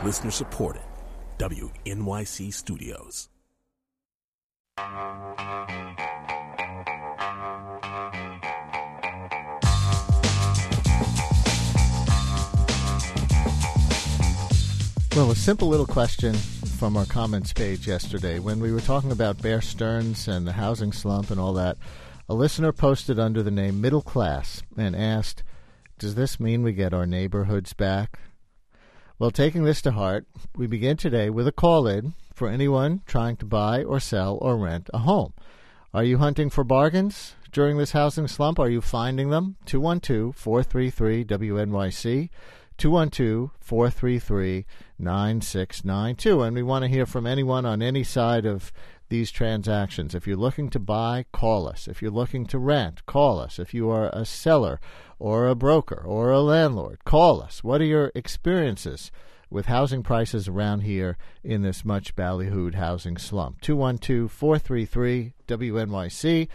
Listener supported. WNYC Studios. Well, a simple little question from our comments page yesterday. When we were talking about Bear Stearns and the housing slump and all that, a listener posted under the name Middle Class and asked, does this mean we get our neighborhoods back? Well, taking this to heart, we begin today with a call-in for anyone trying to buy or sell or rent a home. Are you hunting for bargains during this housing slump? Are you finding them? 212-433-WNYC. 212-433-9692. And we want to hear from anyone on any side of these transactions. If you're looking to buy, call us. If you're looking to rent, call us. If you are a seller or a broker or a landlord, call us. What are your experiences with housing prices around here in this much ballyhooed housing slump? 212-433-WNYC,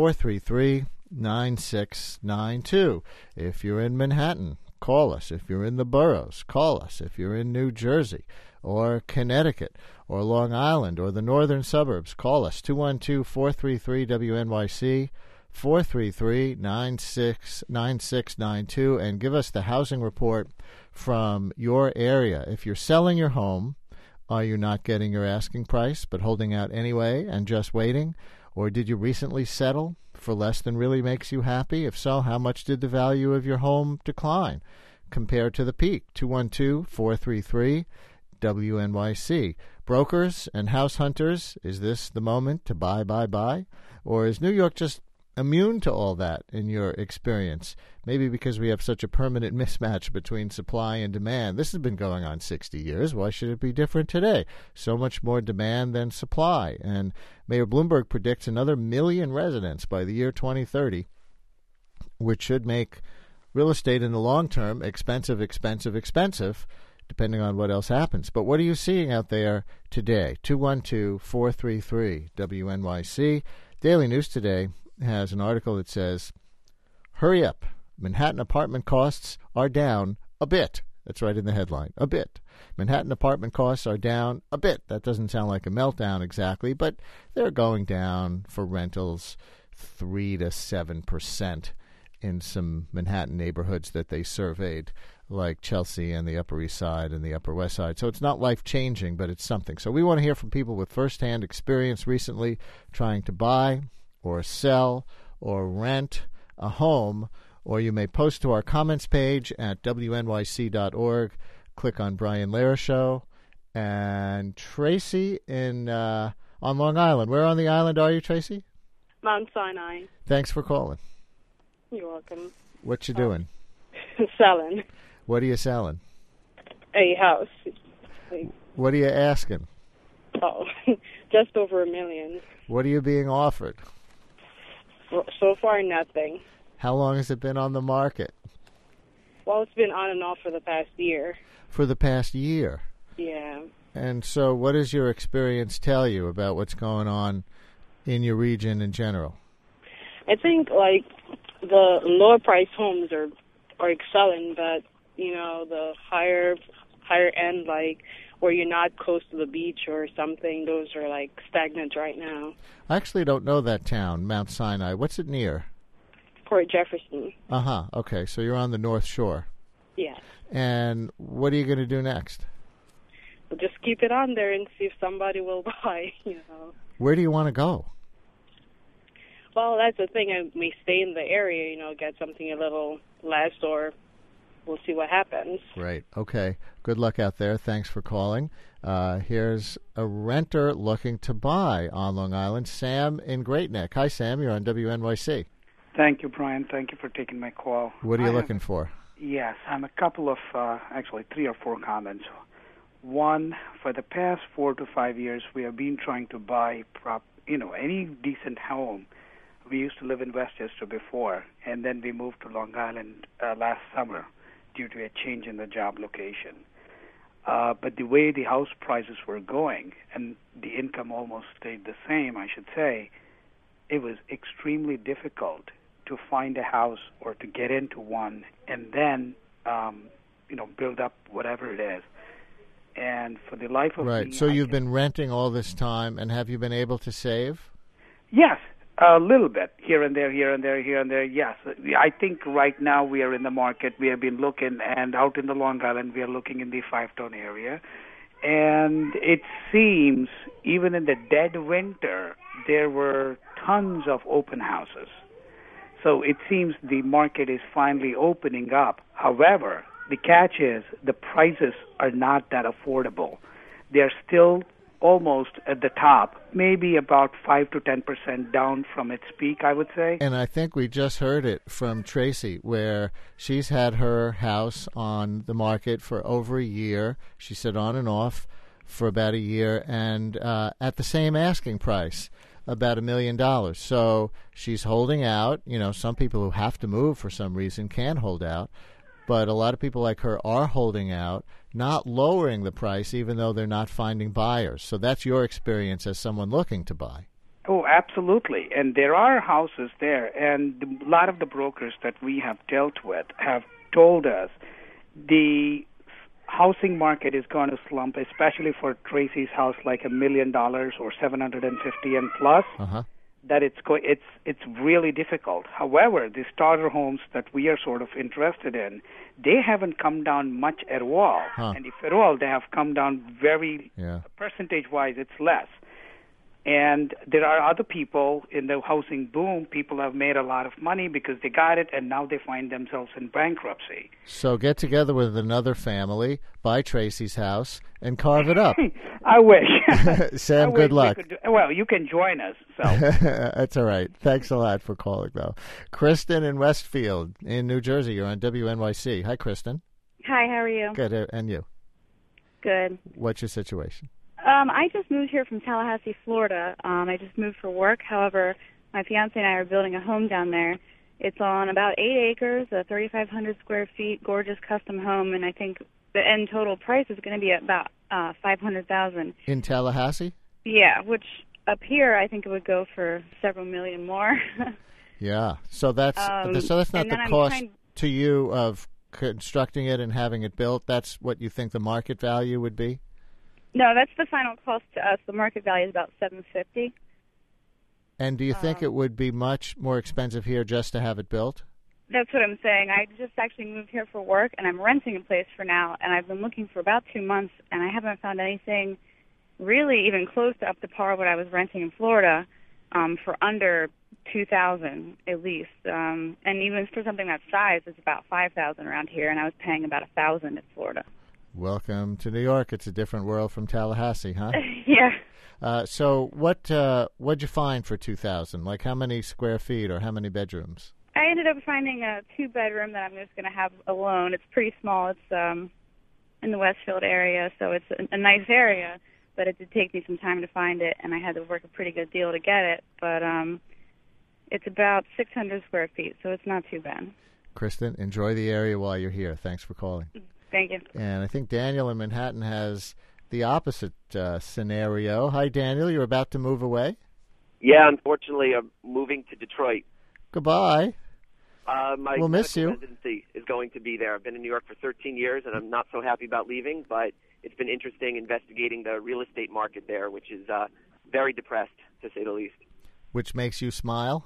433-9692. If you're in Manhattan, call us. If you're in the boroughs, call us. If you're in New Jersey or Connecticut or Long Island or the northern suburbs, call us. 212-433-WNYC, 433-9692, and give us the housing report from your area. If you're selling your home, are you not getting your asking price but holding out anyway and just waiting? Or did you recently settle for less than really makes you happy? If so, how much did the value of your home decline compared to the peak? 212-433-WNYC. Brokers and house hunters, is this the moment to buy? Or is New York just immune to all that in your experience? Maybe because we have such a permanent mismatch between supply and demand. This has been going on 60 years. Why should it be different today? So much more demand than supply. And Mayor Bloomberg predicts another 1 million residents by the year 2030, which should make real estate in the long term expensive, depending on what else happens. But what are you seeing out there today? 212-433-WNYC. Daily News Today has an article that says, hurry up, Manhattan apartment costs are down a bit. That's right in the headline, a bit. Manhattan apartment costs are down a bit. That doesn't sound like a meltdown exactly, but they're going down for rentals 3 to 7% in some Manhattan neighborhoods that they surveyed, like Chelsea and the Upper East Side and the Upper West Side. So it's not life-changing, but it's something. So we want to hear from people with firsthand experience recently trying to buy or sell or rent a home, or you may post to our comments page at WNYC.org. Click on Brian Lehrer Show. And Tracy on Long Island. Where on the island are you, Tracy? Mount Sinai. Thanks for calling. You're welcome. What you doing? Selling. What are you selling? A house. What are you asking? Oh, just over $1 million. What are you being offered? So far, nothing. How long has it been on the market? Well, it's been on and off for the past year. For the past year? Yeah. And so what does your experience tell you about what's going on in your region in general? I think, the lower-priced homes are excelling, but, the higher end, where you're not close to the beach or something, those are, stagnant right now. I actually don't know that town, Mount Sinai. What's it near? Port Jefferson. Uh-huh. Okay, so you're on the North Shore. Yes. And what are you going to do next? We'll just keep it on there and see if somebody will buy, Where do you want to go? Well, that's the thing. I may stay in the area, get something a little less, or we'll see what happens. Right. Okay. Good luck out there. Thanks for calling. Here's a renter looking to buy on Long Island, Sam in Great Neck. Hi, Sam. You're on WNYC. Thank you, Brian. Thank you for taking my call. What are you looking for? Yes, I'm a couple of, actually 3 or 4 comments. One, for the past 4 to 5 years, we have been trying to buy, any decent home. We used to live in Westchester before, and then we moved to Long Island last summer due to a change in the job location. But the way the house prices were going, and the income almost stayed the same, I should say, it was extremely difficult to find a house or to get into one and then, build up whatever it is. And for the life of Right. me, So you've been renting all this time, and have you been able to save? Yes, a little bit here and there, here and there, here and there. Yes, I think right now we are in the market. We have been looking, and out in the Long Island, we are looking in the Five-Town area. And it seems even in the dead winter, there were tons of open houses. So it seems the market is finally opening up. However, the catch is the prices are not that affordable. They're still almost at the top, maybe about 5 to 10% down from its peak, I would say. And I think we just heard it from Tracy, where she's had her house on the market for over a year. She said on and off for about a year, and at the same asking price, about $1 million. So she's holding out. You know, some people who have to move for some reason can hold out, but a lot of people like her are holding out, not lowering the price even though they're not finding buyers. So that's your experience as someone looking to buy. Oh, absolutely. And there are houses there, and a lot of the brokers that we have dealt with have told us the housing market is going to slump, especially for Tracy's house, like $1 million or $750 and plus. That it's really difficult. However, the starter homes that we are sort of interested in, they haven't come down much at all. And if at all, they have come down very percentage-wise, it's less. And there are other people in the housing boom. People have made a lot of money because they got it, and now they find themselves in bankruptcy. So get together with another family, buy Tracy's house, and carve it up. I wish. Sam, good luck. Well, you can join us. So That's all right. Thanks a lot for calling, though. Kristen in Westfield in New Jersey. You're on WNYC. Hi, Kristen. Hi, how are you? Good. And you? Good. What's your situation? I just moved here from Tallahassee, Florida. I just moved for work. However, my fiance and I are building a home down there. It's on about 8 acres, 3,500 square feet, gorgeous custom home, and I think the end total price is going to be about $500,000. In Tallahassee? Yeah, which up here I think it would go for several million more. Yeah. So that's not the cost to you of constructing it and having it built. That's what you think the market value would be? No, that's the final cost to us. The market value is about $750,000. And do you think it would be much more expensive here just to have it built? That's what I'm saying. I just actually moved here for work, and I'm renting a place for now, and I've been looking for about 2 months, and I haven't found anything really even close to up to par what I was renting in Florida for under $2,000 at least. And even for something that size, it's about $5,000 around here, and I was paying about $1,000 in Florida. Welcome to New York. It's a different world from Tallahassee, huh? Yeah. So what'd you find for $2,000? Like how many square feet or how many bedrooms? I ended up finding a 2-bedroom that I'm just going to have alone. It's pretty small. It's in the Westfield area, so it's a nice area, but it did take me some time to find it, and I had to work a pretty good deal to get it. But it's about 600 square feet, so it's not too bad. Kristen, enjoy the area while you're here. Thanks for calling. Thank you. And I think Daniel in Manhattan has the opposite scenario. Hi, Daniel. You're about to move away? Yeah, unfortunately, I'm moving to Detroit. Goodbye. My miss you. residency is going to be there. I've been in New York for 13 years, and I'm not so happy about leaving, but it's been interesting investigating the real estate market there, which is very depressed, to say the least. Which makes you smile?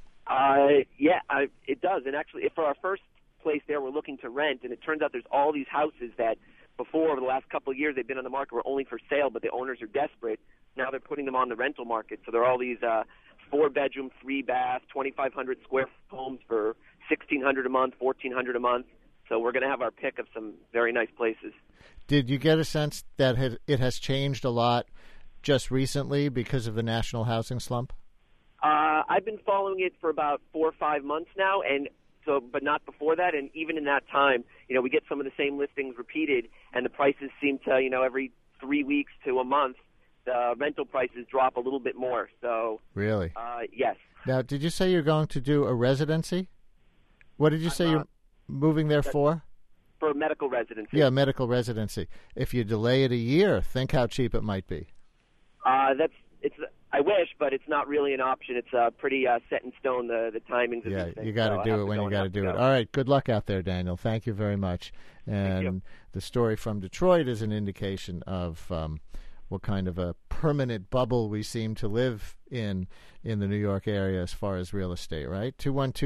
It does. And actually, for our first place there, we're looking to rent, and it turns out there's all these houses that before, over the last couple of years, they've been on the market were only for sale, but the owners are desperate. Now they're putting them on the rental market. So there are all these 4-bedroom, 3-bath, 2,500 square homes for $1,600 a month, $1,400 a month. So we're going to have our pick of some very nice places. Did you get a sense that it has changed a lot just recently because of the national housing slump? I've been following it for about 4 or 5 months now, but not before that. And even in that time, we get some of the same listings repeated, and the prices seem to, every 3 weeks to a month, the rental prices drop a little bit more. So really, yes. Now, did you say you're going to do a residency? What did you say you're moving there for? For a medical residency. Yeah, medical residency. If you delay it a year, think how cheap it might be. I wish, but it's not really an option. It's pretty set in stone, the timings. Yeah, of these things. you got to do it when you got to do it. All right, good luck out there, Daniel. Thank you very much. And the story from Detroit is an indication of what kind of a permanent bubble we seem to live in the New York area as far as real estate, right?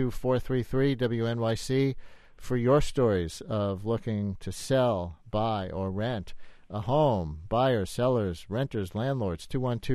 212-433-WNYC for your stories of looking to sell, buy, or rent a home. Buyers, sellers, renters, landlords.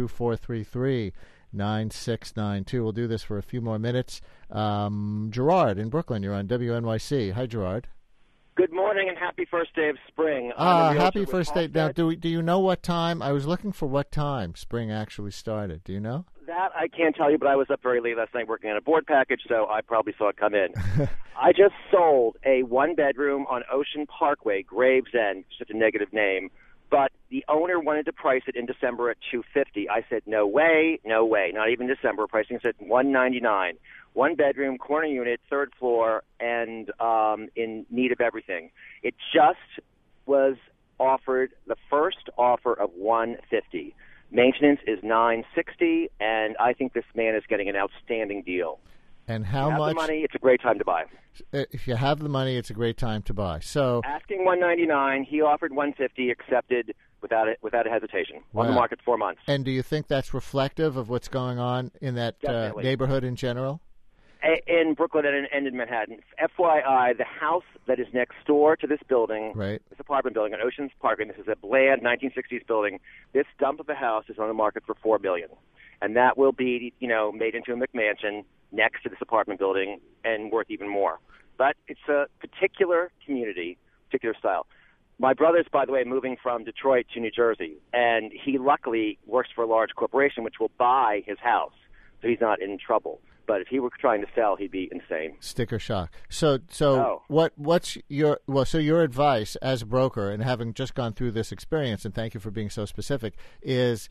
212-433-9692. We'll do this for a few more minutes. Gerard in Brooklyn, you're on WNYC. Hi, Gerard. Good morning and happy first day of spring. Happy first day. Now, do you know what time? I was looking for what time spring actually started. Do you know? That I can't tell you, but I was up very late last night working on a board package, so I probably saw it come in. I just sold a one-bedroom on Ocean Parkway, Gravesend, such a negative name, but the owner wanted to price it in December at $250. I said, no way, not even December. Pricing said $199. One bedroom, corner unit, third floor, and in need of everything. It just was offered the first offer of $150. Maintenance is $960, and I think this man is getting an outstanding deal. And how much? If you have the money, it's a great time to buy. If you have the money, it's a great time to buy. So asking $199, he offered $150, accepted without a hesitation. Wow. On the market 4 months. And do you think that's reflective of what's going on in that neighborhood in general? In Brooklyn and in Manhattan. FYI, the house that is next door to this building, this apartment building on Ocean's Park, and this is a bland 1960s building, this dump of a house is on the market for $4 million. And that will be, made into a McMansion next to this apartment building and worth even more. But it's a particular community, particular style. My brother's, by the way, moving from Detroit to New Jersey, and he luckily works for a large corporation which will buy his house, so he's not in trouble. But if he were trying to sell, he'd be insane. Sticker shock. So what's your advice as a broker, and having just gone through this experience, and thank you for being so specific, is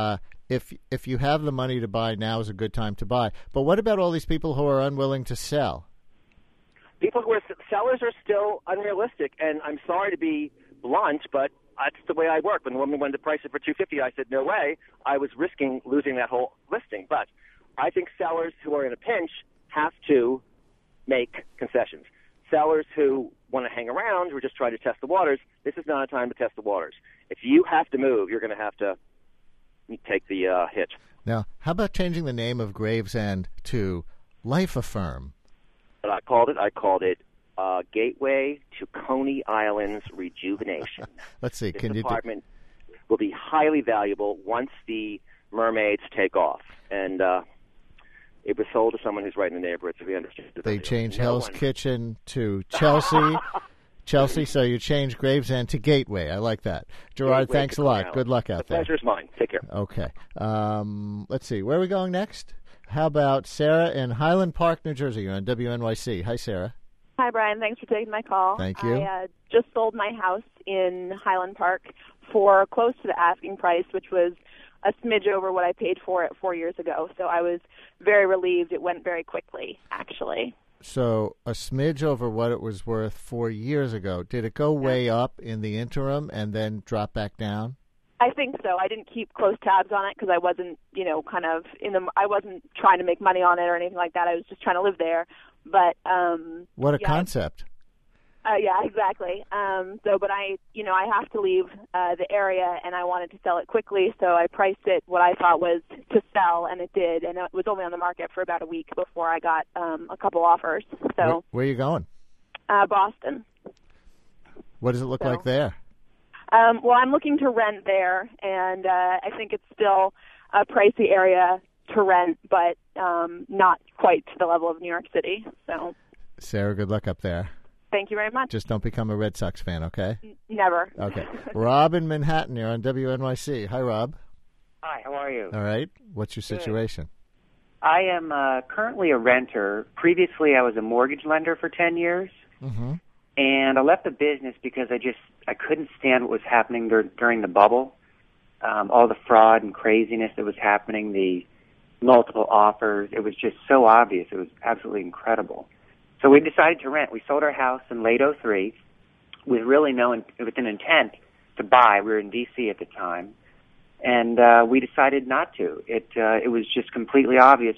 if you have the money to buy, now is a good time to buy. But what about all these people who are unwilling to sell? People who are sellers are still unrealistic, and I'm sorry to be blunt, but that's the way I work. When the woman wanted to price it for $250, I said no way. I was risking losing that whole listing, but I think sellers who are in a pinch have to make concessions. Sellers who want to hang around, who are just trying to test the waters, this is not a time to test the waters. If you have to move, you're going to have to take the hit. Now, how about changing the name of Gravesend to Life Affirm? But I called it Gateway to Coney Island's Rejuvenation. Let's see. This apartment will be highly valuable once the mermaids take off. And it was sold to someone who's right in the neighborhood, so we understood. They changed Hell's Kitchen to Chelsea. Chelsea, so you changed Gravesend to Gateway. I like that. Gerard, thanks a lot. Good luck out there. The pleasure's mine. Take care. Okay. Let's see. Where are we going next? How about Sarah in Highland Park, New Jersey? You're on WNYC. Hi, Sarah. Hi, Brian. Thanks for taking my call. Thank you. I just sold my house in Highland Park for close to the asking price, which was a smidge over what I paid for it 4 years ago. So I was very relieved. It went very quickly, actually. So a smidge over what it was worth 4 years ago. Did it go way up in the interim and then drop back down? I think so. I didn't keep close tabs on it because I wasn't, I wasn't trying to make money on it or anything like that. I was just trying to live there. But what a concept. Yeah, exactly. But I have to leave the area, and I wanted to sell it quickly, so I priced it what I thought was to sell, and it did. And it was only on the market for about a week before I got a couple offers. So where are you going? Boston. What does it look like there? Well, I'm looking to rent there, and I think it's still a pricey area to rent, but not quite to the level of New York City. So, Sarah, good luck up there. Thank you very much. Just don't become a Red Sox fan, okay? Never. Okay. Rob in Manhattan, you're on WNYC. Hi, Rob. Hi, how are you? All right. What's your situation? I am currently a renter. Previously, I was a mortgage lender for 10 years. Mm-hmm. And I left the business because I couldn't stand what was happening during the bubble. All the fraud and craziness that was happening, the multiple offers. It was just so obvious. It was absolutely incredible. So we decided to rent. We sold our house in late 2003 with an intent to buy. We were in D.C. at the time. And we decided not to. It was just completely obvious.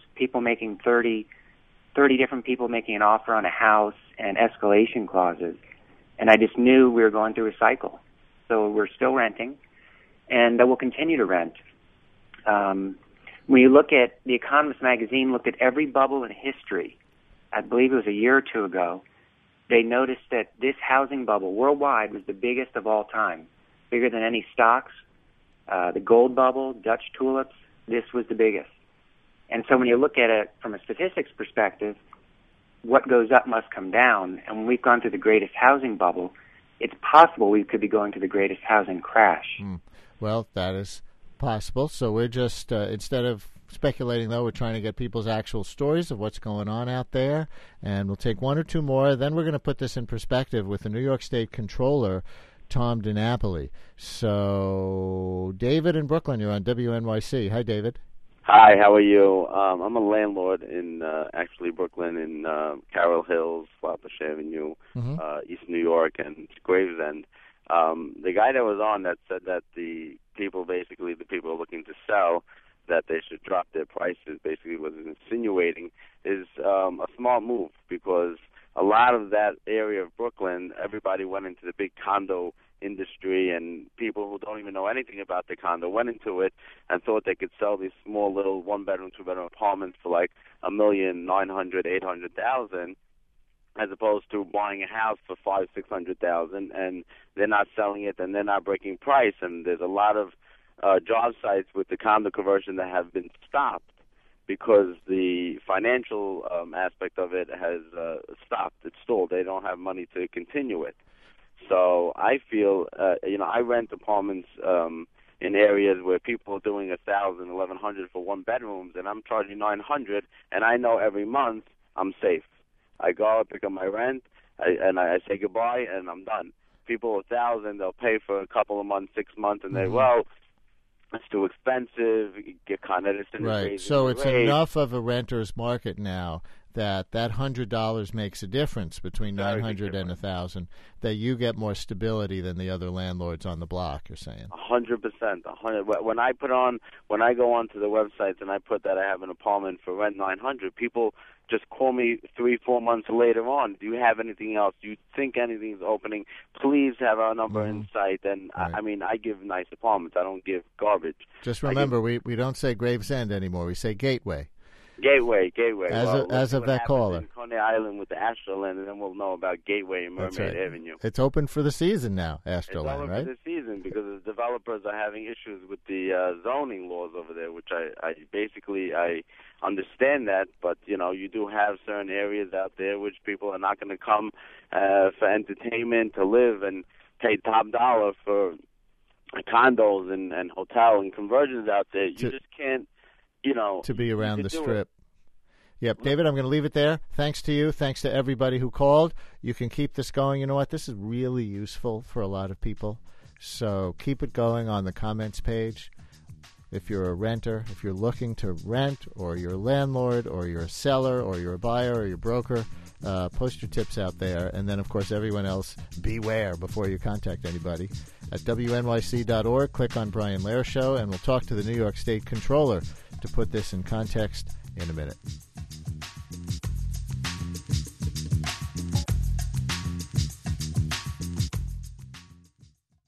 30 different people making an offer on a house and escalation clauses. And I just knew we were going through a cycle. So we're still renting, and we'll continue to rent. When you look at The Economist magazine, looked at every bubble in history, I believe it was a year or two ago, they noticed that this housing bubble worldwide was the biggest of all time, bigger than any stocks. The gold bubble, Dutch tulips, this was the biggest. And so when you look at it from a statistics perspective, what goes up must come down. And when we've gone through the greatest housing bubble, it's possible we could be going to the greatest housing crash. Well, that is possible. So we're just, instead of speculating, though, we're trying to get people's actual stories of what's going on out there. And we'll take one or two more. Then we're going to put this in perspective with the New York State Comptroller, Tom DiNapoli. So, David in Brooklyn, you're on WNYC. Hi, David. Hi, how are you? I'm a landlord in actually Brooklyn, in Carroll Hills, Flatbush Avenue, East New York, and Gravesend. The guy that was on that said that the people looking to sell, that they should drop their prices, basically was insinuating is a smart move, because a lot of that area of Brooklyn, everybody went into the big condo industry, and people who don't even know anything about the condo went into it and thought they could sell these small little 1-bedroom, 2-bedroom apartments for like $1,900,000, $800,000, as opposed to buying a house for $500,000-$600,000, and they're not selling it and they're not breaking price. And there's a lot of job sites with the condo conversion that have been stopped because the financial aspect of it has stopped. It's stalled. They don't have money to continue it. So I feel, I rent apartments in areas where people are doing $1,000, $1,100 for 1-bedrooms, and I'm charging $900, and I know every month I'm safe. I go, pick up my rent, and I say goodbye, and I'm done. People $1,000, they'll pay for a couple of months, 6 months, and it's too expensive. You get Con Edison. Right. So it's enough of a renter's market now that $100 makes a difference between $900 and $1,000, that you get more stability than the other landlords on the block, you're saying. 100%. When I go onto the websites and I put that I have an apartment for rent $900, people just call me 3-4 months later on. Do you have anything else? Do you think anything's opening? Please have our number in sight. And right. I give nice apartments. I don't give garbage. Just remember, we don't say Gravesend anymore. We say Gateway. Gateway. As of that caller. In Coney Island with the Astroland, and then we'll know about Gateway and Mermaid Avenue. It's open for the season now, Astroland, it's open right? for the season because the developers are having issues with the zoning laws over there, which I understand that, but you do have certain areas out there which people are not going to come for entertainment, to live, and pay top dollar for condos and hotel and conversions out there. You just can't. To be around the Strip. Yep. David, I'm going to leave it there. Thanks to you. Thanks to everybody who called. You can keep this going. You know what? This is really useful for a lot of people. So keep it going on the comments page. If you're a renter, if you're looking to rent, or you're a landlord, or you're a seller, or you're a buyer, or you're a broker, post your tips out there. And then, of course, everyone else, beware before you contact anybody. At WNYC.org, click on Brian Lehrer Show, and we'll talk to the New York State Comptroller to put this in context in a minute.